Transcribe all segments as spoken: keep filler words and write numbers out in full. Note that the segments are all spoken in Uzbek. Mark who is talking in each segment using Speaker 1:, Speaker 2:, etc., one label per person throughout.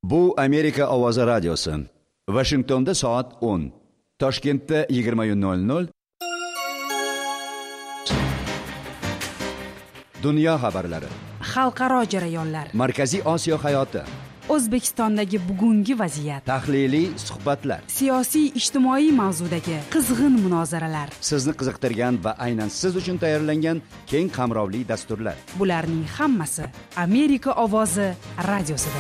Speaker 1: Bu Amerika ovozi radiosi. Washingtonda soat o'n, Toshkentda yigirma nol nol. Dunyo xabarlari,
Speaker 2: xalqaro jarayonlar,
Speaker 1: Markaziy Osiyo hayoti,
Speaker 2: O'zbekistondagi bugungi vaziyat,
Speaker 1: tahliliy suhbatlar,
Speaker 2: siyosiy ijtimoiy mavzudagi qizg'in munozaralar,
Speaker 1: sizni qiziqtirgan va aynan siz uchun tayyorlangan keng qamrovli dasturlar.
Speaker 2: Bularning hammasi Amerika ovozi radiosida.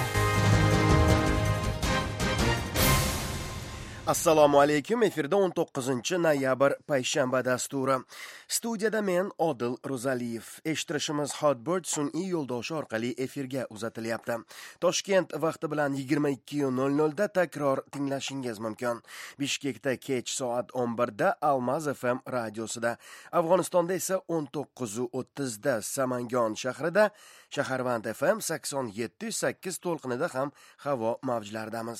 Speaker 3: Assalomu alaykum. Efirda o'n to'qqizinchi noyabr payshanba dasturi. Studiyada men Odil Ro'zaliyev. Eshittirishimiz Hotbird sun'iy yo'ldoshi orqali efirga uzatilyapti. Toshkent vaqti bilan yigirma ikki nol nol da takror tinglashingiz mumkin. Bishkekda kech soat o'n birda Almaz F M radiosida, Afg'onistonda esa o'n to'qqiz o'ttiz da Samangon shahrida, Shaharvand F M sakson yetti sakkiz to'lqinida ham havo mavjlaridamiz.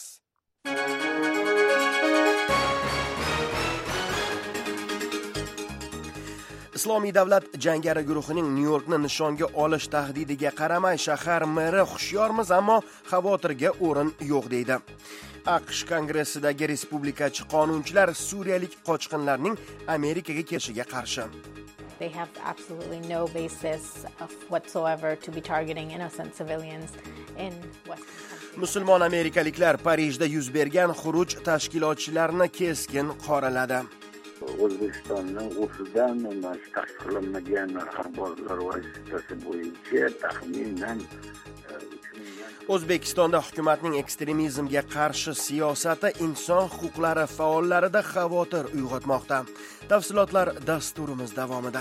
Speaker 3: Islomiy davlat jangari guruhining Nyu-Yorkni nishonga olish tahdidiga qaramay shahar meri xushyormiz, ammo xavotirga o'rin yo'q deydi. AQSh Kongressidagi respublikachi qonunchilar suriyalik qochqinlarning Amerikaga kelishiga qarshi.
Speaker 4: They have absolutely no basis of whatsoever to be targeting innocent civilians in Western countries.
Speaker 3: Musulmon amerikaliklar Parijda yuz bergan xuruj tashkilotchilarini keskin qoraladi.
Speaker 5: O'zbekistonning o'zidan tasdiqlanmagan xabarlar vositasi bo'yicha taxminan
Speaker 3: O'zbekistonda hukumatning ekstremizmga qarshi siyosati inson huquqlari faollarida xavotir uyg'otmoqda. Tafsilotlar dasturimiz davomida.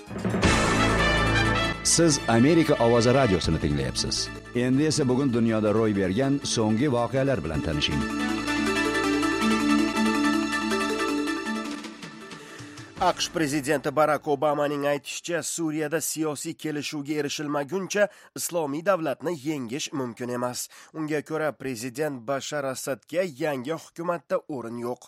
Speaker 1: Siz Amerika ovozi radiosini tinglayapsiz. Endi esa bugun dunyoda ro'y bergan so'nggi voqealar bilan tanishing.
Speaker 3: AQSh prezidenti Barack Obamaning aytishicha, Suriyada siyosiy kelishuvga erishilmaguncha islomiy davlatni yengish mumkin emas. Unga ko'ra, prezident Bashar Asadga yangi hukumatda o'rin yo'q.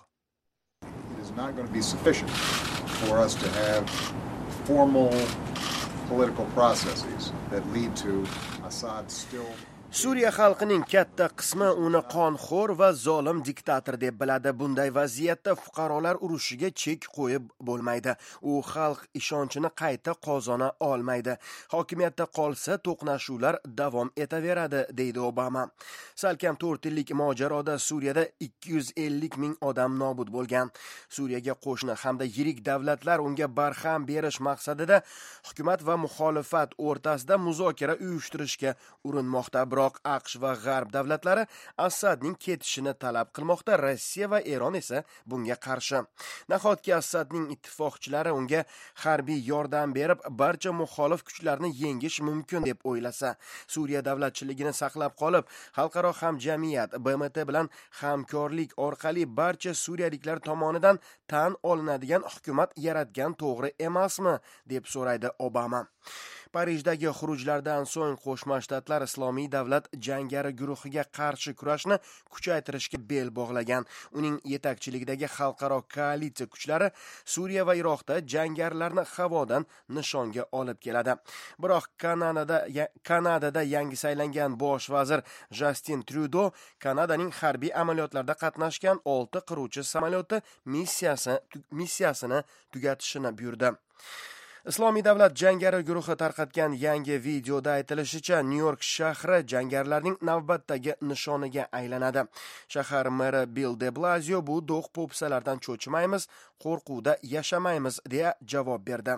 Speaker 6: It is not going to be sufficient for us to have formal political processes that lead to Assad still
Speaker 3: Suriya xalqining katta qismi uni qonxo'r va zolim diktator deb biladi. Bunday vaziyatda fuqarolar urushiga chek qo'yib bo'lmaydi. U xalq ishonchini qayta qozona olmaydi. Hokimiyatda qolsa to'qnashuvlar davom etaveradi, deydi Obama. Salkam to'rt yillik mojaroda Suriyada ikki yuz ellik ming odam nobud bo'lgan. Suriyaga qo'shni hamda yirik davlatlar unga barham berish maqsadida hukumat va muxolifat o'rtasida muzokara uyushtirishga urinmoqda. AQSh va G'arb davlatlari Asadning ketishini talab qilmoqda. Rossiya va Eron esa bunga qarshi. Nahotki Asadning ittifoqchilari unga harbiy yordam berib, barcha muxolif kuchlarni yengish mumkin deb o'ylasa, Suriya davlatchiligini saqlab qolib, xalqaro hamjamiyat B M T bilan hamkorlik orqali barcha suriyaliklar tomonidan tan olinadigan hukumat yaratgan to'g'ri emasmi, deb so'raydi Obama. Parijdagi xurujlardan so'ng Qo'shma Shtatlar Islomiy davlat jangari guruhiga qarshi kurashni kuchaytirishga bel bog'lagan. Uning yetakchiligidagi xalqaro koalitsiya kuchlari Suriya va Iroqda jangarilarni havodan nishonga olib keladi. Biroq Kanadada Kanadada yangi saylangan bosh vazir Justin Trudeau Kanadaning harbiy amaliyotlarda qatnashgan olti qiruvchi samolyoti missiyasi missiyasini tugatishini buyurdi. Islomiy davlat jangari guruhi tarqatgan yangi videoda aytilishicha, Nyu-York shahri jangarilarning navbatdagi nishoniga aylanadi. Shahar meri Bill de Blasio bu do'q po'pisalardan cho'chimaymiz, qo'rquvda yashamaymiz deya javob berdi.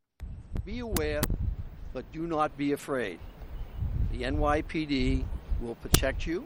Speaker 7: Be aware, but do not be afraid. The N Y P D will protect you.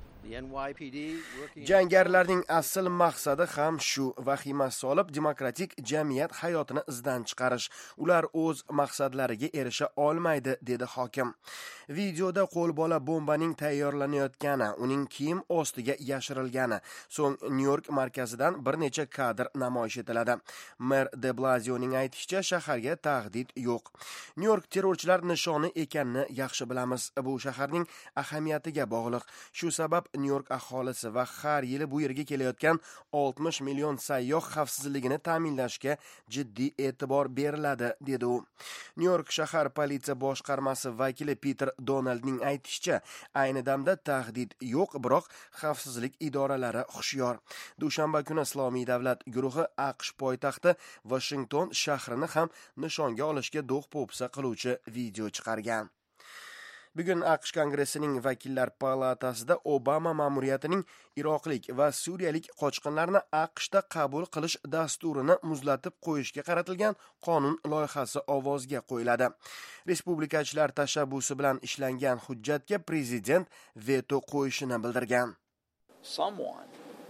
Speaker 3: Jangarilarning asl maqsadi ham shu: vahima solib demokratik jamiyat hayotini izdan chiqarish. Ular o'z maqsadlariga erisha olmaydi, dedi hokim. Videoda qo'lbola bombaning tayyorlanayotgani, uning kiyim ostiga yashirilgani, so'ng Nyu-York markazidan bir necha kadr namoyish etiladi. Mer de Blasioning aytishicha, shaharga tahdid yo'q. Nyu-York terrorchilar nishoni ekanini yaxshi bilamiz. Bu shaharning ahamiyatiga bog'liq. Shu sabab Nyu-York aholisi va har yili bu yerga kelayotgan oltmish million sayyoh xavfsizligini ta'minlashga jiddiy e'tibor beriladi, dedi u. Nyu-York shahar politsiya boshqarmasi vakili Peter Donaldning aytishicha, ayni damda tahdid yo'q, biroq xavfsizlik idoralari hushyor. Dushanba kuni Islomiy davlat guruhi AQSh poytaxti Washington shahrini ham nishonga olishga do'q-po'pisa qiluvchi video chiqargan. Bugun AQSh Kongressining vakillar palatasida Obama ma'muriyatining iroqlik va suriyalik qochqinlarni AQShda qabul qilish dasturini muzlatib qo'yishga qaratilgan qonun loyihasi ovozga qo'yiladi. Respublikachilar tashabbusi bilan ishlangan hujjatga prezident veto qo'yishini bildirgan.
Speaker 8: Someone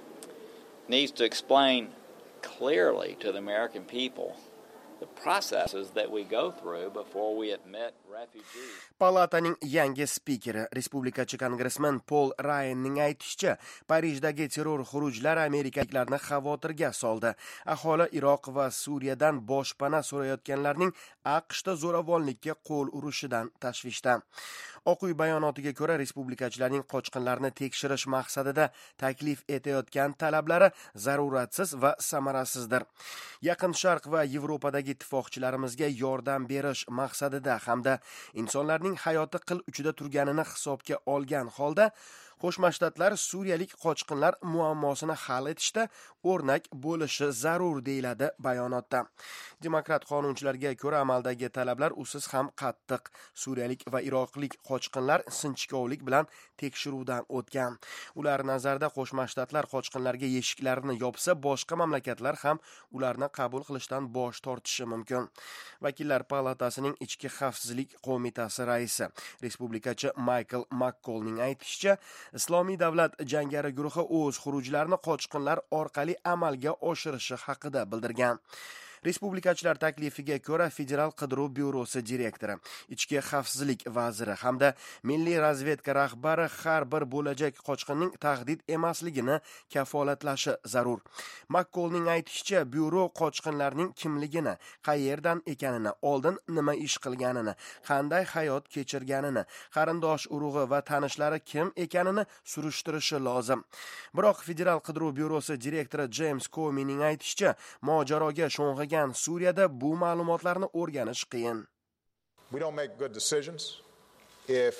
Speaker 8: needs to explain clearly to the American people the processes that we go through before we admit refugees.
Speaker 3: Palataning yangi spikeri, respublikachi kongressmen Paul Ryanning aytishicha, Parijdagi terror xurujlari amerikaliklarni xavotirga soldi. Aholi Iroq va Suriyadan boshpana so'rayotganlarning AQShda zo'ravonlikka qo'l urishidan tashvishda. Oq uy bayonotiga ko'ra, respublikachilarning qochqinlarni tekshirish maqsadida taklif etayotgan talablari zaruratsiz va samarasizdir. Yaqin Sharq va Yevropadagi ittifoqchilarimizga yordam berish maqsadida hamda insonlarning hayoti qil uchida turganini hisobga olgan holda Qo'shma Shtatlar suriyalik qochqinlar muammosini hal etishda o'rnak bo'lishi zarur, deyiladi bayonotda. Demokrat qonunchilarga ko'ra, amaldagi talablar usiz ham qattiq. Suriyalik va iroqlik qochqinlar sinchkovlik bilan tekshiruvdan o'tgan. Ular nazarda Qo'shma Shtatlar qochqinlarga eshiklarini yopsa, boshqa mamlakatlar ham ularni qabul qilishdan bosh tortishi mumkin. Vakillar palatasining ichki xavfsizlik qo'mitasi raisi, respublikachi Michael McCallning aytishicha, Islomiy davlat jangari guruhi o'z xurujlarini qochqinlar orqali amalga oshirishi haqida bildirgan. Respublikachilar taklifiga ko'ra, Federal qidiruv byurosi direktori, ichki xavfsizlik vaziri hamda milliy razvedka rahbari har bir bo'lajak qochqinning tahdid emasligini kafolatlashi zarur. McCallning aytishicha, byuro qochqinlarning kimligini, qayerdan ekanini, oldin nima ish qilganini, qanday hayot kechirganini, qarindosh urug'i va tanishlari kim ekanini surishtirishi lozim. Biroq Federal qidiruv byurosi direktori James Comeyning aytishicha, mojaroga sho'ng'igan Suriyada bu ma'lumotlarni o'rganish qiyin.
Speaker 6: We don't make good decisions if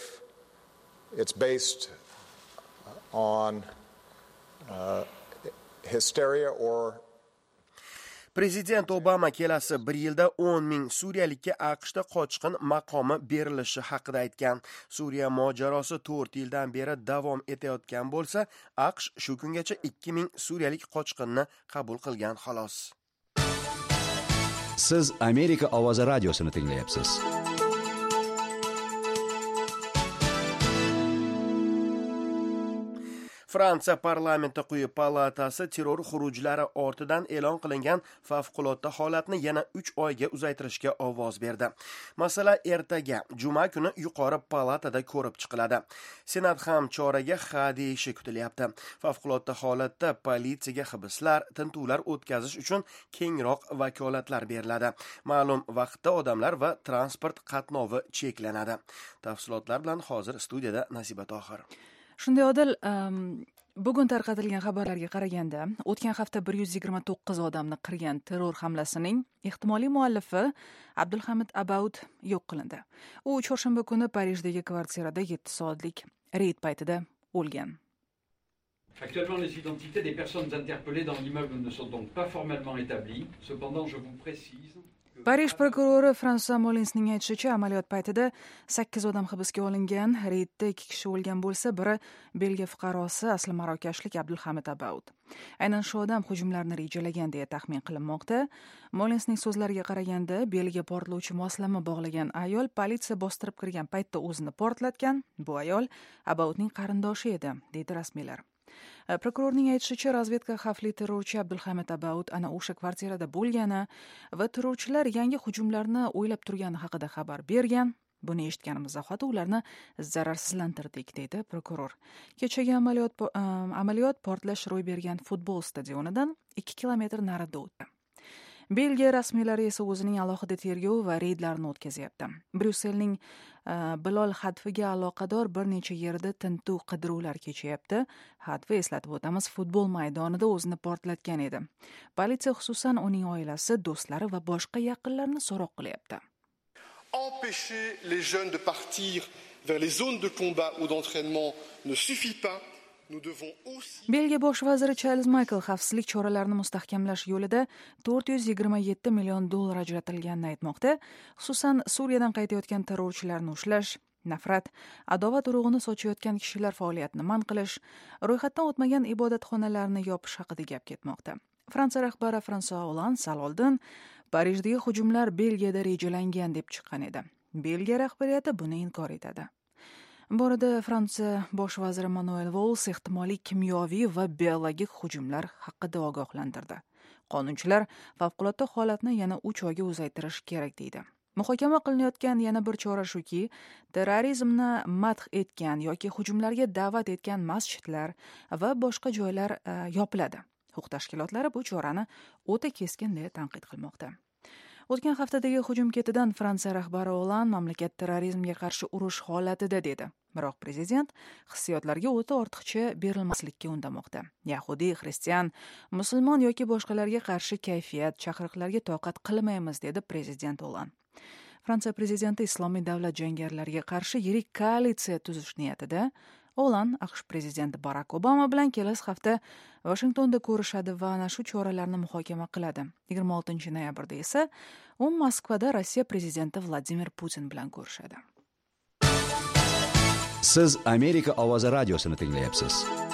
Speaker 6: it's based on uh, hysteria or
Speaker 3: Prezident Obama kelasi bir yilda o'n ming suriyalikka AQShda qochqin maqomi berilishi haqida aytgan. Suriya mojarosi to'rt yildan beri davom etayotgan bo'lsa, AQSh shu kungacha ikki ming suriyalik qochqinni qabul qilgan xolos.
Speaker 1: Siz Amerika ovozi radiosini tinglayapsiz.
Speaker 3: Fransiya parlamenti quyi palatasi terror xurujlari ortidan e'lon qilingan favqulodda holatni yana uch oyga uzaytirishga ovoz berdi. Masala ertaga, juma kuni yuqori palatada ko'rib chiqiladi. Senat ham choraga ha deyishi kutilyapti. Favqulodda holatda politsiyaga hibslar, tintuvlar o'tkazish uchun kengroq vakolatlar beriladi. Ma'lum vaqtda odamlar va transport qatnovi cheklanadi. Tafsilotlar bilan hozir studiyada Nasiba Tohir.
Speaker 2: Shunday Odil, bugun tarqatilgan xabarlarga qaraganda, o'tgan hafta bir yuz yigirma to'qqiz odamni qirgan terror hamlasining ehtimoliy muallifi Abdulhamid Abaud yo'q qilindi. U chorshanba kuni Parijdagi kvartirada yetti soatlik reyd paytida o'lgan.
Speaker 9: Actuellement, les identités des personnes interpellées dans l'immeuble ne sont donc pas formellement établies. Cependant, je vous précise
Speaker 2: Parij prokurori François Molinsning aytishicha, amaliyot paytida sakkiz odam hibsga olingan. Reydda ikki kishi o'lgan bo'lsa, biri Belgiya fuqarosi asli marokashlik Abdulhamid Abaud. Aynan shu odam hujumlarni rejalagan deya taxmin qilinmoqda. Molinsning so'zlariga qaraganda, beliga portlovchi moslama bog'lagan ayol politsiya bostirib kirgan paytda o'zini portlatgan. Bu ayol Abaudning qarindoshi edi, deydi rasmiylar. Prokurorning aytishicha, razvedka xavfli terrorchi Abdulhamid Abaud ana o'sha kvartirada bo'lgani va terrorchilar yangi hujumlarni o'ylab turgani haqida xabar bergan. Buni eshitganimiz zahoti ularni zararsizlantirdik, deydi prokuror. Kechagi amaliyot amaliyot portlash ro'y bergan futbol stadionidan ikki kilometr narida o'tdi. Belgiya rasmiylari esa o'zining alohida tergov va reydlarini o'tkazyapti. Bryusselning Bilol Hadfiga aloqador bir necha yerda tintuv qidiruvlar kechyapti. Hadfi, eslatib o'tamiz, futbol maydonida o'zini portlatgan edi. Politsiya xususan uning oilasi, do'stlari va boshqa yaqinlarini so'roq qilyapti.
Speaker 10: Empêcher les jeunes de partir vers les zones de combat ou d'entraînement ne suffit pas.
Speaker 2: Belgiya bosh vaziri Charles Michel xavfsizlik choralarini mustahkamlash yo'lida to'rt yuz yigirma yetti million dollar ajratilganini aytmoqda. Xususan Suriyadan qaytayotgan terrorchilarni ushlash, nafrat, adovat urug'ini sochayotgan kishilar faoliyatini man qilish, ro'yxatdan o'tmagan ibodatxonalarni yopish haqida gap ketmoqda. Fransiya rahbari François Hollande sal oldin Parijdagi hujumlar Belgiyada rejalangan deb chiqqan edi. Belgiya rahbariyati buni inkor etadi. Bu orada Fransiya bosh vaziri Manuel Valls ehtimoliy kimyoviy va biologik hujumlar haqida ogohlantirdi. Qonunchilar favqulodda holatni yana uch oyga uzaytirish kerak deydi. Muhokama qilinayotgan yana bir chora shuki, terrorizmni madh etgan yoki hujumlarga da'vat etgan masjidlar va boshqa joylar yopiladi. Huquq tashkilotlari bu chorani o'ta keskin deb tanqid qilmoqda. O'tgan haftadagi hujum ketidan Fransiya rahbari Hollande mamlakat terrorizmga qarshi urush holatida dedi. Biroq prezident hissiyotlarga o'ta ortiqcha berilmaslikka undamoqda. Yahudiy, xristian, musulmon yoki boshqalarga qarshi kayfiyat, chaqiriqlarga toqat qilmaymiz dedi prezident Hollande. Fransiya prezidenti Islomiy davlat jangarilariga qarshi yirik koalitsiya tuzish niyatida. Hollande AQSh prezidenti Barack Obama bilan kelasi hafta Washingtonda ko'rishadi va ana shu choralarni muhokama qiladi. yigirma oltinchi noyabrda esa u Moskvada Rossiya prezidenti Vladimir Putin bilan ko'rishadi.
Speaker 1: Siz Amerika ovozi radiosini tinglayapsiz.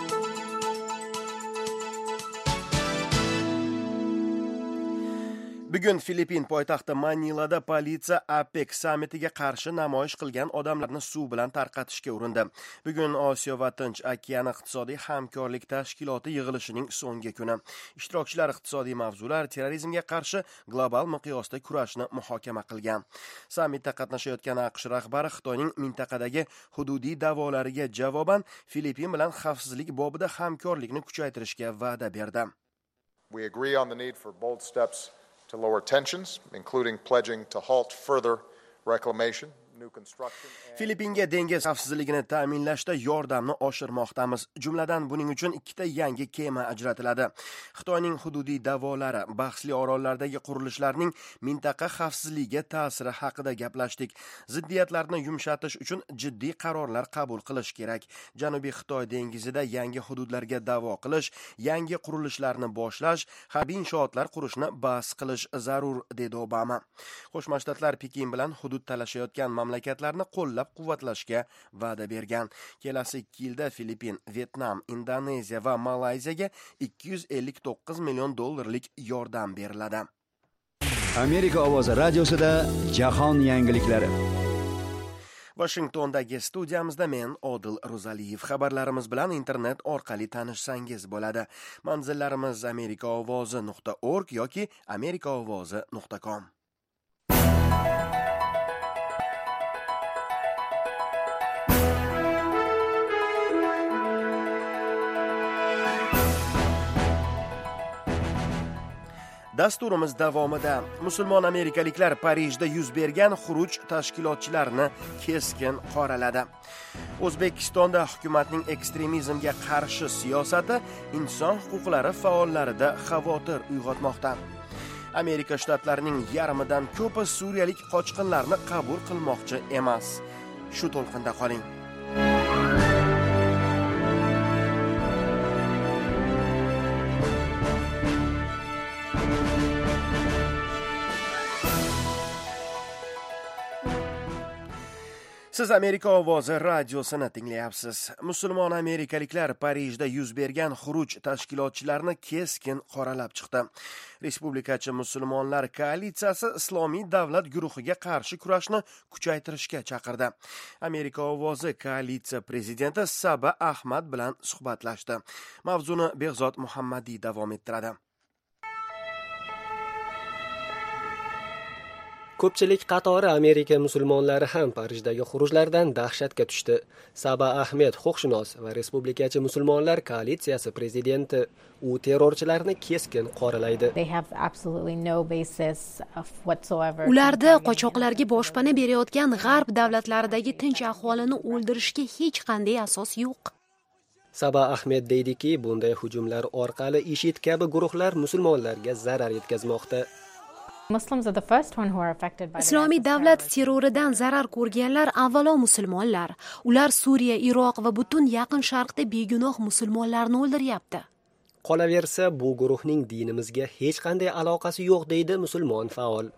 Speaker 3: Bugun Filippin poytaxti Manilada politsiya APEC sammitiga qarshi namoyish qilgan odamlarni suv bilan tarqatishga urindi. Bugun Osiyo va Tinch okeani iqtisodiy hamkorlik tashkiloti yig'ilishining so'nggi kuni. Ishtirokchilar iqtisodiy mavzular, terrorizmga qarshi global miqyosda kurashni muhokama qilgan. Sammitda qatnashayotgan AQSh rahbari Xitoyning mintaqadagi hududiy da'volariga javoban Filippin bilan xavfsizlik bobida hamkorlikni kuchaytirishga va'da berdi.
Speaker 6: We agree on the need for bold steps to lower tensions, including pledging to halt further reclamation, new construction.
Speaker 3: Filippinga dengiz xavfsizligini ta'minlashda yordamni oshirmoqdamiz. Jumladan buning uchun ikkita yangi kema ajratiladi. Xitoyning hududiy da'volari, bahsli orollardagi qurilishlarning mintaqa xavfsizligiga ta'siri haqida gaplashdik. Ziddiyatlarni yumshatish uchun jiddiy qarorlar qabul qilish kerak. Janubiy Xitoy dengizida yangi hududlarga da'vo qilish, yangi qurilishlarni boshlash, harbiy inshootlar qurishni bas qilish zarur, dedi Obama. Qo'shma Shtatlar Pekin bilan hudud talashayotgan mamlakatlarni qo'llab-quvvatlashga va'da bergan. Kelasi ikki yilda Filippin, Vietnam, Indoneziya va Malayziyaga ikki yuz ellik to'qqiz million dollarlik yordam beriladi.
Speaker 1: Amerika ovozi radiosida jahon yangiliklari.
Speaker 3: Washingtondagi studiyamizda men Odil Ro'zaliyev. Xabarlarimiz bilan internet orqali tanishsangiz bo'ladi. Manzillarimiz amerika ovozi nuqta org yoki amerika ovozi nuqta com. Dasturimiz davomida musulmon amerikaliklar Parijda yuz bergan xuruj tashkilotchilarini keskin qoraladi. O'zbekistonda hukumatning ekstremizmga qarshi siyosati inson huquqlari faollarida xavotir uyg'otmoqda. Amerika shtatlarining yarmidan ko'pi suriyalik qochqinlarni qabul qilmoqchi emas. Shu to'lqinda qoling. Siz Amerika ovozi radiosini tinglayapsiz. Musulmon amerikaliklar Parijda yuz bergan xuruj tashkilotchilarini keskin qoralab chiqdi. Respublikachi musulmonlar koalitsiyasi Islomiy davlat guruhiga qarshi kurashni kuchaytirishga chaqirdi. Amerika ovozi koalitsiya prezidenti Saba Ahmad bilan suhbatlashdi. Mavzuni Behzod Muhammadiy davom ettiradi.
Speaker 11: Ko'pchilik qatori Amerika musulmonlari ham Parijdagi xurujlardan dahshatga tushdi. Saba Ahmed, huquqshunos va respublikachi musulmonlar koalitsiyasi prezidenti, u terrorchilarni keskin qoralaydi.
Speaker 12: Ularda qochoqlarga boshpana berayotgan g'arb davlatlaridagi tinch aholini o'ldirishga hech qanday asos yo'q.
Speaker 11: Saba Ahmed deydiki, bunday hujumlar orqali IShID kabi guruhlar musulmonlarga zarar yetkazmoqda.
Speaker 12: Islomiy davlat terroridan zarar ko'rganlar avvalo musulmonlar. Ular Suriya, Iroq va butun Yaqin Sharqda begunoh musulmonlarni o'ldiryapti.
Speaker 11: Qolaversa, bu guruhning dinimizga hech qanday aloqasi yo'q, deydi musulmon faol.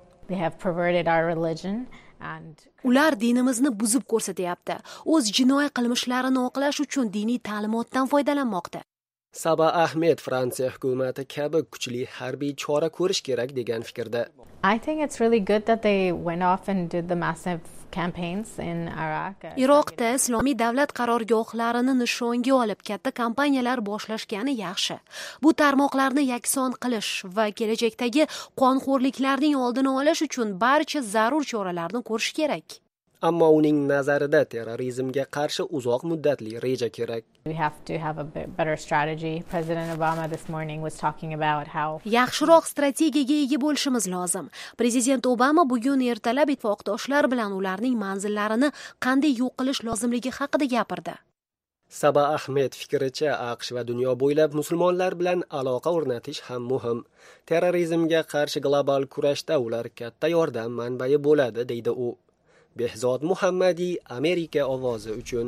Speaker 12: Ular dinimizni buzib ko'rsatyapti. O'z jinoiy qilmishlarini oqlash uchun diniy ta'limotdan foydalanmoqda.
Speaker 11: Saba Ahmed Fransiya hukumati kabi kuchli harbiy chora ko'rish kerak degan fikrda.
Speaker 4: I think it's really good that they went off and did the massive campaigns in Iraq.
Speaker 12: Iroqda islomiy davlat qarorgohlarini nishonga olib katta kampaniyalar boshlashgani yaxshi. Bu tarmoqlarni yakson qilish va kelajakdagi qonxo'rliklarning oldini olish uchun barcha zarur choralarni ko'rish kerak.
Speaker 11: Ammo uning nazarida terrorizmga qarshi uzoq muddatli reja kerak.
Speaker 4: We have to have a better strategy. President Obama this morning was talking about how
Speaker 12: Yaxshiroq strategiyaga ega bo'lishimiz lozim. Prezident Obama bugun ertalab ittifoqdoshlar bilan ularning manzillarini qanday yo'q qilish lozimligi haqida gapirdi.
Speaker 11: Saba Ahmed fikricha, AQSh va dunyo bo'ylab musulmonlar bilan aloqa o'rnatish ham muhim. Terrorizmga qarshi global kurashda ular katta yordam manbai bo'ladi, deydi u. Behzod Muhammadi, Amerika ovozi uchun.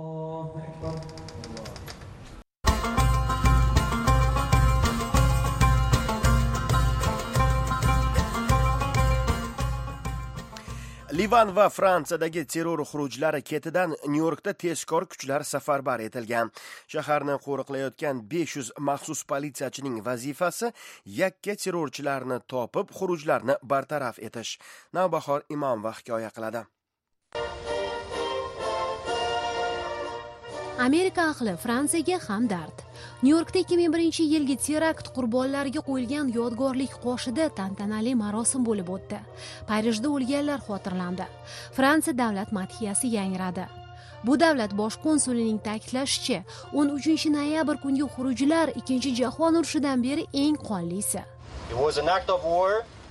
Speaker 3: Livan va Fransiyadagi terror xurujlari ketidan Nyu-Yorkda tezkor kuchlar safarbar etilgan. Shaharni qo'riqlayotgan besh yuz maxsus politsiyachining vazifasi yakka terrorchilarni topib, xurujlarni bartaraf etish. Navbahor Imomova hikoya qiladi.
Speaker 12: Amerika ahli Fransiyaga hamdard. Nyu-Yorkda ikki ming birinchi yilgi terakt qurbonlariga qo'yilgan yodgorlik qoshida tantanali marosim bo'lib o'tdi. Parijda o'lganlar xotirlandi. Fransiya davlat madhiyasi yangradi. Bu davlat bosh konsulining ta'kidlashicha, o'n uchinchi noyabr kungi xurujlar Ikkinchi jahon urushidan beri eng qonlisi.
Speaker 13: It was an act of war.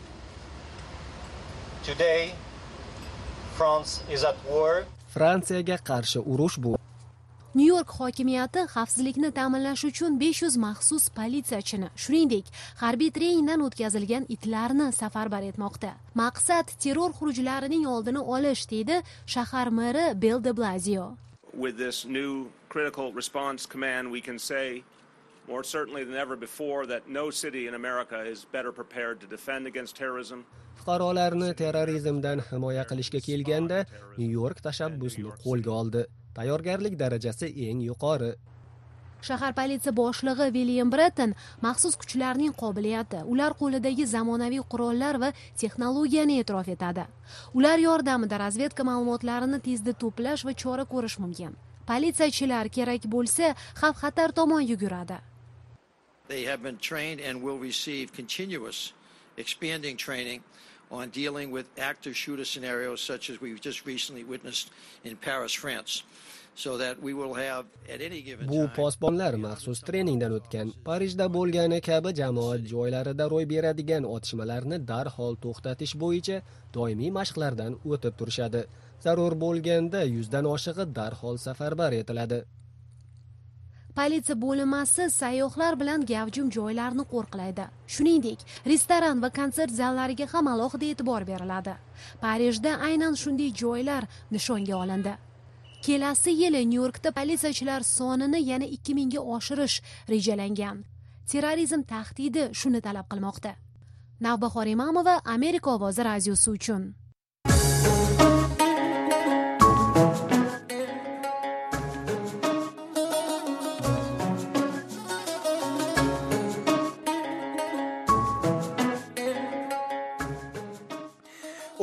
Speaker 13: Today France is at war.
Speaker 11: Fransiyaga qarshi urush bu.
Speaker 12: Nyu-York hokimiyati xavfsizlikni ta'minlash uchun besh yuz maxsus politsiyachini, shuningdek, harbiy treningdan o'tkazilgan itlarni safarbar etmoqda. Maqsad terror xurujlarining oldini olish, deydi shahar meri Bill de Blasio.
Speaker 14: With this new critical response command, we can say more certainly than ever before that no city in America is better prepared to defend against terrorism.
Speaker 11: Fuqarolarni terrorizmdan himoya qilishga kelganda Nyu-York tashabbusni qo'lga oldi. Tayyorgarlik darajasi eng yuqori.
Speaker 12: Shahar politsiya boshlig'i William Breton maxsus kuchlarning qobiliyati, ular qo'lidagi zamonaviy qurollar va texnologiyani e'tirof etadi. Ular yordamida razvedka ma'lumotlarini tezda to'plash va chora ko'rish mumkin. Politsiyachilar kerak bo'lsa, xavf-xatar tomon yuguradi.
Speaker 7: They have been trained and will receive continuous expanding training on dealing with active shooter scenarios such as we've just recently witnessed in Paris, France. So that we will have at any given time.
Speaker 11: Bu posbonlar maxsus treningdan o'tgan. Parijda bo'lgani kabi jamoat joylarida ro'y beradigan otishmalarni darhol to'xtatish bo'yicha doimiy mashqlardan o'tib turishadi. Zarur bo'lganda yuzdan oshig'i darhol safarbar etiladi.
Speaker 12: Politsiya bo'linmasi sayyohlar bilan gavjum joylarni qo'riqlaydi. Shuningdek, restoran va konsert zallariga ham alohida e'tibor beriladi. Parijda aynan shunday joylar nishonga olindi. Kelasi yili Nyu-Yorkda politsiyachilar sonini yana ikki mingga oshirish rejalangan. Terrorizm tahdidi shuni talab qilmoqda. Navbahor Imomova, Amerika ovozi radiosi uchun.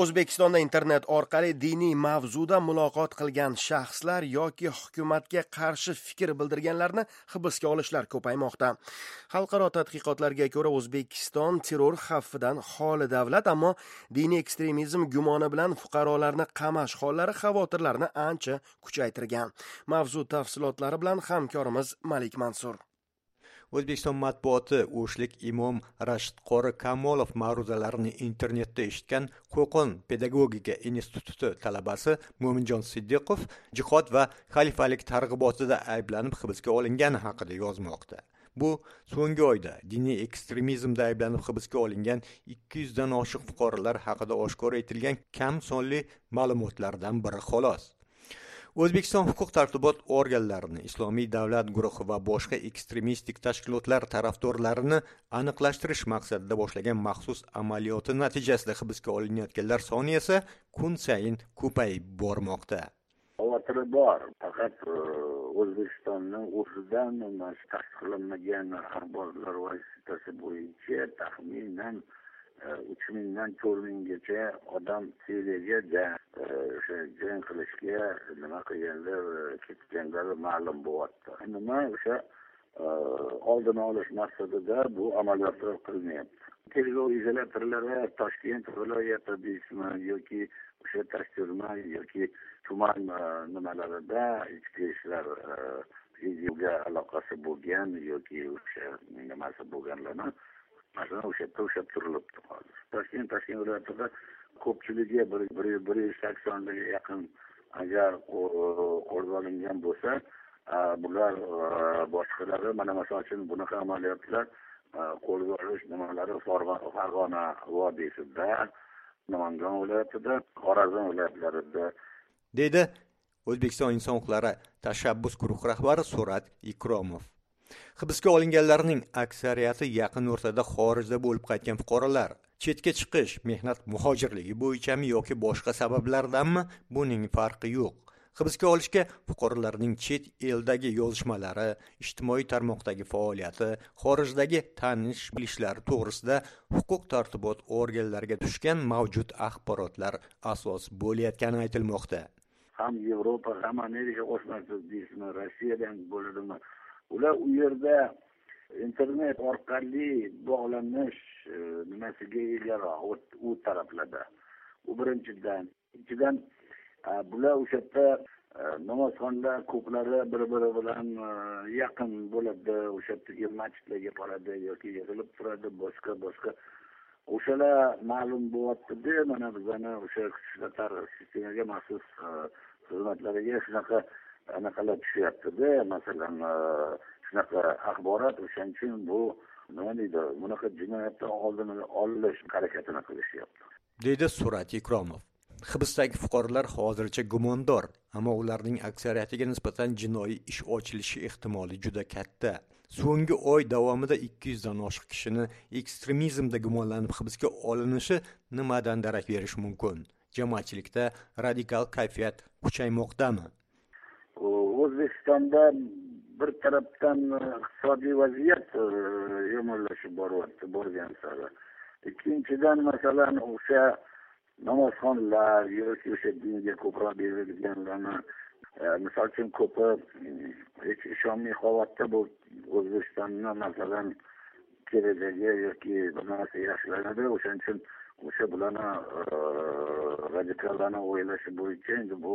Speaker 3: O'zbekistonda internet orqali diniy mavzuda muloqot qilgan shaxslar yoki hukumatga qarshi fikr bildirganlarni hibsga olishlar ko'paymoqda. Xalqaro tadqiqotlarga ko'ra O'zbekiston terror xavfidan xoli davlat, ammo diniy ekstremizm gumoni bilan fuqarolarni qamash hollari xavotirlarni ancha kuchaytirgan. Mavzu tafsilotlari bilan hamkorimiz Malik Mansur.
Speaker 15: O'zbekiston matbuoti o'shlik imom Rashid Qori Kamolov ma'ruzalarini internetda eshitgan Qo'qon pedagogika instituti talabasi Mo'minjon Siddiqov jihod va xalifalik targ'ibotida ayblanib hibsga olingani haqida yozmoqda. Bu so'nggi oyda diniy ekstremizmda ayblanib hibsga olingan ikki yuz dan oshiq fuqarolar haqida oshkor etilgan kam sonli ma'lumotlardan biri xolos. O'zbekiston huquq-tartibot organlarini, Islomiy davlat guruhi va boshqa ekstremistik tashkilotlar tarafdorlarini aniqlashtirish maqsadida boshlagan maxsus amaliyoti natijasida hibsga olinayotganlar soni esa kun sayin ko'payib bormoqda.
Speaker 5: Xavotiri bor, faqat O'zbekistonning o'zidan tasdiqlanmagan axborotlar vositasi bo'yicha taxminan uch mingdan to'rt minggacha odam Siriyaga o'sha jang qilishga nima qilganlar ketganlar ma'lum bo'lyapti. Nima o'sha oldini olish maqsadida bu amaliyotlar qilinyapti. Tergov izolyatorlari Toshkent viloyati deysizmi yoki o'sha Toshturma yoki tuman nimalarida ichki ishlar videoga aloqasi bo'lgan yoki o'sha nimasi bo'lganlarni masalan o'sha yerda ushlab turilibdi hozir. Toshkent Toshkent viloyatida ko'pchiligi bir yuz saksonga yaqin agar qo'lga olingan bo'lsa, bular boshqalari mana masalan uchun bunaqa amaliyotlar qo'lga olish nimalari Farg'ona vodiysida, Namangan viloyatida, Xorazm viloyatlarida
Speaker 15: deydi O'zbekiston inson huquqlari tashabbus guruhi rahbari Surat Ikromov. Hibsga olinganlarning aksariyati yaqin o'rtada xorijda bo'lib qaytgan fuqarolar. Chetga chiqish, mehnat muhojirligi bo'yichami yoki boshqa sabablardanmi, buning farqi yo'q. Hibsga olishga fuqarolarning chet eldagi yozishmalari, ijtimoiy tarmoqdagi faoliyati, xorijdagi tanish bilishlari to'g'risida huquq tartibot organlariga tushgan mavjud axborotlar asos bo'layotgani aytilmoqda.
Speaker 5: Ham Yevropa, ham Amerika Qo'shma Shtatlaridami, Rossiyadan bo'ladimi? Ular u yerda internet orqali bog'lanish nimasiga egaroq u taraflarda. U birinchidan, ikkinchidan bular o'sha yerda namozxonlar ko'plari bir-biri bilan yaqin bo'ladi, o'sha yerdagi masjidlarga boradi yoki yig'ilib turadi, boshqa boshqa o'shalar ma'lum bo'lyapti-da, mana bizani o'sha kuchlar sistemaga maxsus xizmatlariga shunaqa anaqalar tushyapti-da, masalan shunaqa axborot, o'shaning uchun bu nima deydi, bunaqa jinoyatdan oldini olish harakatini qilishyapti,
Speaker 15: deydi Surat Ikromov. Hibsdagi fuqarolar hozircha gumondor, ammo ularning aksariyatiga nisbatan jinoiy ish ochilishi ehtimoli juda katta. So'nggi oy davomida ikki yuz dan oshiq kishini ekstremizmda gumonlanib hibsga olinishi nimadan darak berishi mumkin? Jamoatchilikda radikal kayfiyat kuchaymoqdami?
Speaker 5: O'zbekistonda bir tarafdan iqtisodiy vaziyat yomonlashib boryapti, borgan sari. Ikkinchidan masalan o'sha namozxonlar yoki o'sha dinga ko'proq berilganlarni misol uchun ko'pi hech ishonmay qolyapti, bu O'zbekistonni masalan kelajagi yoki bir narsa yaxshilanadi, o'shaning uchun o'sha bularni radikallarni o'ylashi bo'yicha endi bu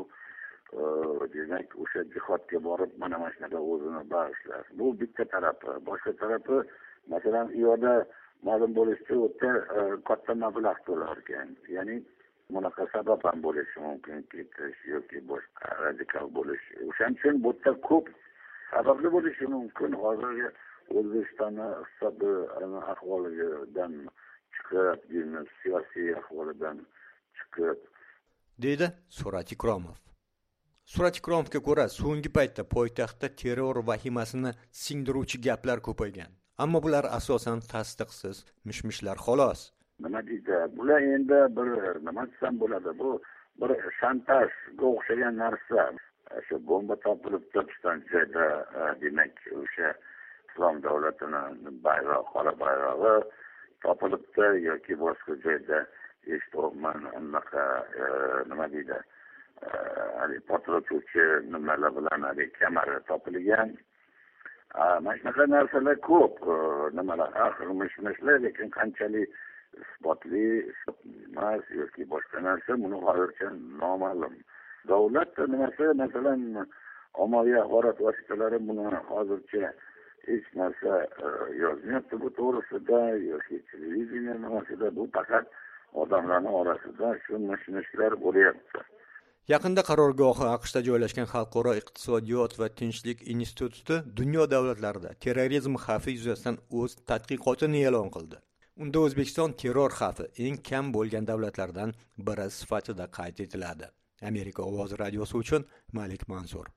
Speaker 5: demak o'sha jihodga borib mana mana shunaqa o'zini bag'ishlash. Bu bitta tarafi. Boshqa tarafi masalan u yerda ma'lum bo'lishicha o'ta katta mablag' to'lar ekan. Ya'ni bunaqa sabab ham bo'lishi mumkin, ketish yoki boshqa radikal bo'lish. O'shaning uchun bu yerda ko'p sababli bo'lishi mumkin. Hozirgi O'zbekistonni iqtisodiy ahvolidan chiqib, siyosiy ahvolidan chiqib,
Speaker 15: deydi Surat Ikromov. Surat Ikromovga ko'ra, so'nggi paytda poytaxtda terror vahimasini singdiruvchi gaplar ko'paygan. Ammo bular asosan tasdiqsiz mishmishlar xolos.
Speaker 5: Nima deydi? Bular endi bir nima desam bo'ladi, bu bir shantajga o'xshagan narsa. Shu bomba topilib turgan joyda demak o'sha islom davlatini bayrog'i, qora bayrog'i topilibdi yoki boshqa joyda eshitibman unaqa nima deydi haligi portlovchi nimalar bilan haligi kamari topilgan. Mana shunaqa narsalar ko'p, nimalar xilmish-mishlar, lekin qanchalik isbotli emas yoki boshqa narsa buni hozircha noma'lum. Davlat nimasi, masalan, ommaviy axborot vositalari buni hozircha hech narsa yozmayapti bu to'g'risida yoki televideniya nimasida. Bu faqat odamlarning orasida shu mish-mishlar bo'lyapti.
Speaker 15: Yaqinda qarorgohi AQShda joylashgan Xalqaro iqtisodiyot va tinchlik instituti dunyo davlatlarida terrorizm xavfi yuzasidan o'z tadqiqotini e'lon qildi. Unda O'zbekiston terror xavfi eng kam bo'lgan davlatlardan biri sifatida qayd etiladi. Amerika ovozi radiosi uchun Malik Mansur.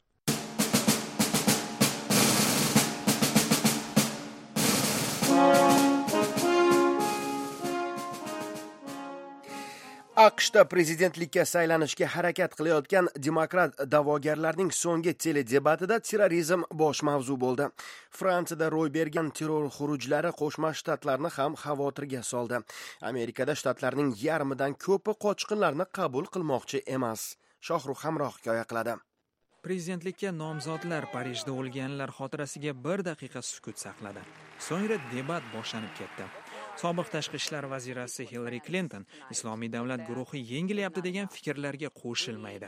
Speaker 3: AQShda prezidentlikka saylanishga harakat qilayotgan demokrat da'vogarlarning so'nggi teledebatida terrorizm bosh mavzu bo'ldi. Fransiyada ro'y bergan terror xurujlari Qo'shma Shtatlarni ham xavotirga soldi. Amerikada shtatlarning yarmidan ko'pi qochqinlarni qabul qilmoqchi emas. Shohruh Hamroh hikoya qiladi.
Speaker 16: Prezidentlikka nomzodlar Parijda o'lganlar xotirasiga bir daqiqa sukut saqladi. So'ngra debat boshlanib ketdi. Sobiq tashqi ishlar vazirasi Hillary Clinton Islomiy davlat guruhi yengilyapti degan fikrlarga qo'shilmaydi.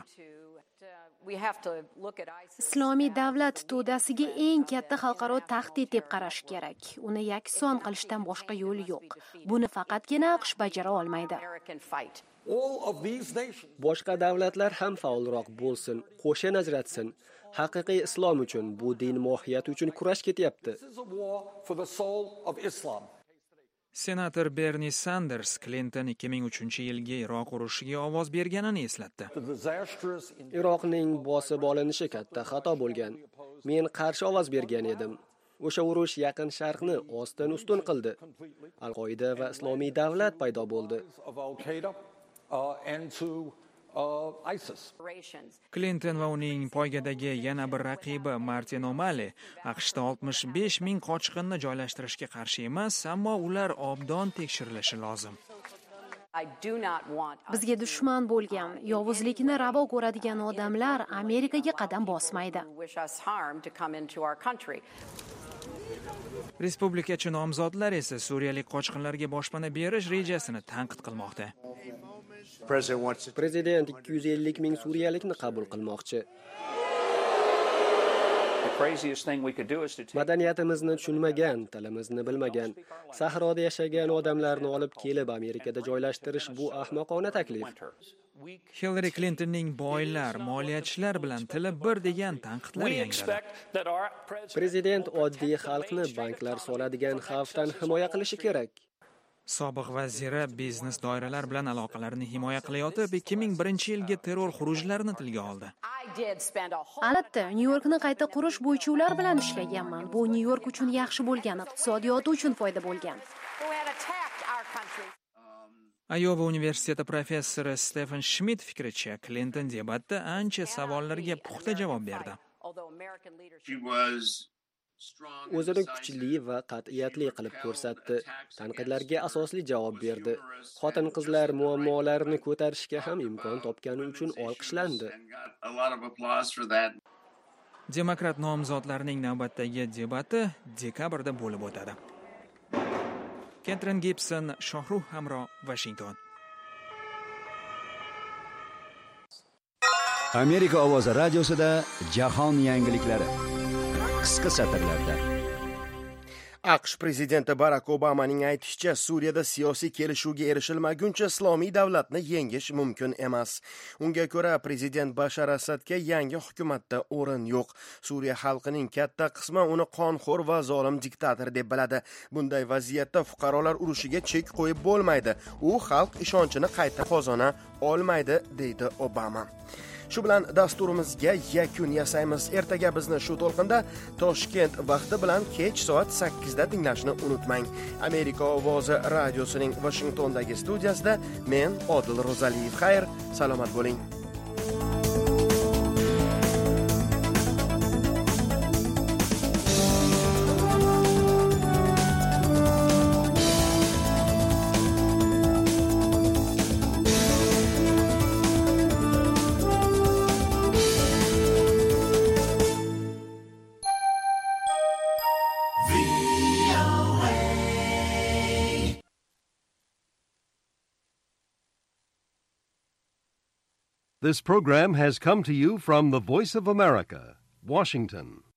Speaker 12: Islomiy davlat to'dasiga eng katta xalqaro tahdid deb qarash kerak. Uni yakson qilishdan boshqa yo'l yo'q. Buni faqatgina AQSh bajara olmaydi.
Speaker 11: Boshqa davlatlar ham faolroq bo'lsin, qo'shin ajratsin. Haqiqiy islom uchun, bu din mohiyati uchun kurash ketyapti.
Speaker 16: Senator Bernie Sanders Clinton ikki ming uchinchi yilgi Iroq urushiga ovoz berganini eslatdi.
Speaker 11: Iroqning bosib olinishi katta xato bo'lgan. Men qarshi ovoz bergan edim. O'sha urush Yaqin Sharqni ostin ustun qildi. Al-Qoida va Islomiy davlat paydo bo'ldi.
Speaker 16: Clinton va uning poygadagi yana bir raqibi Martin O'Malley AQShda oltmish besh ming qochqinni joylashtirishga qarshi emas, ammo ular obdon tekshirilishi lozim.
Speaker 12: Bizga dushman bo'lgan, yovuzlikni ravo ko'radigan odamlar Amerikaga qadam bosmaydi.
Speaker 16: Respublikachi nomzodlar esa suriyalik qochqinlarga boshpana berish rejasini tanqid qilmoqda.
Speaker 11: Prezident ikki yuz ellik ming suriyalikni qabul qilmoqchi. Madaniyatimizni tushunmagan, tilimizni bilmagan, sahroda yashagan odamlarni olib kelib Amerikada joylashtirish bu ahmoqona taklif.
Speaker 16: Hillary Clintonning boylar, moliyachilar bilan tili bir degan tanqidlar yangradi.
Speaker 11: Prezident oddiy xalqni banklar soladigan xavfdan himoya qilishi kerak.
Speaker 16: Sobiq vaziri biznes doiralar bilan aloqalarini himoya qilayotib ikki ming birinchi yilgi terror xurujlarini tilga oldi.
Speaker 12: Albatta, Nyu-Yorkni qayta qurish bo'yicha ular bilan ishlaganman. Bu Nyu-York uchun yaxshi bo'lgan, iqtisodiyoti uchun foyda bo'lgan.
Speaker 16: Iowa universiteti professori Stephen Schmidt fikricha, Clinton debatda ancha savollarga puxta javob berdi.
Speaker 11: O'zini kuchli va qat'iyatli qilib ko'rsatdi. Tanqidlarga asosli javob berdi. Xotin-qizlar muammolarini ko'tarishga ham imkon topgani uchun olqishlandi.
Speaker 16: Demokrat nomzodlarning navbatdagi debati dekabrda bo'lib o'tadi. Catherine Gibson, Shohruh Hamroh, Washington.
Speaker 1: Amerika ovozi radiosida jahon yangiliklari. Qisqa satrlarda.
Speaker 3: AQSh prezidenti Barack Obamaning aytishicha, Suriyada siyosiy kelishuvga erishilmaguncha islomiy davlatni yengish mumkin emas. Unga ko'ra, prezident Bashar Asadga yangi hukumatda o'rin yo'q. Suriya xalqining katta qismi uni qonxo'r va zolim diktator deb biladi. Bunday vaziyatda fuqarolar urushiga chek qo'yib bo'lmaydi. U xalq ishonchini qayta qozona olmaydi, deydi Obama. Shu bilan dasturimizga yakun yasaymiz. Ertaga bizni shu to'lqinda Toshkent vaqti bilan kech soat sakkizda tinglashni unutmang. Amerika ovozi radiosining Washingtondagi studiyasida men Odil Ro'zaliyev. Xayr, salomat bo'ling.
Speaker 17: This program has come to you from the Voice of America, Washington.